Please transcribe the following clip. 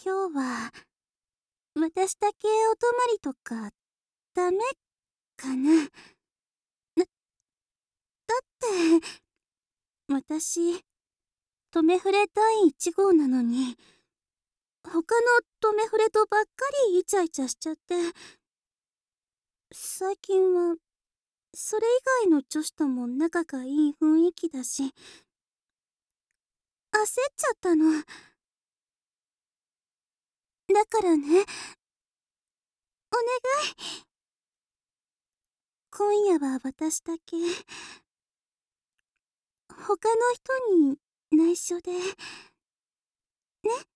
今日は私だけお泊まりとかダメかな。だって私トメフレ第1号なのに、他のトメフレとばっかりイチャイチャしちゃって、最近はそれ以外の女子とも仲がいい雰囲気だし、焦っちゃったの。だからね、お願い、今夜は私だけ他の人に内緒でね。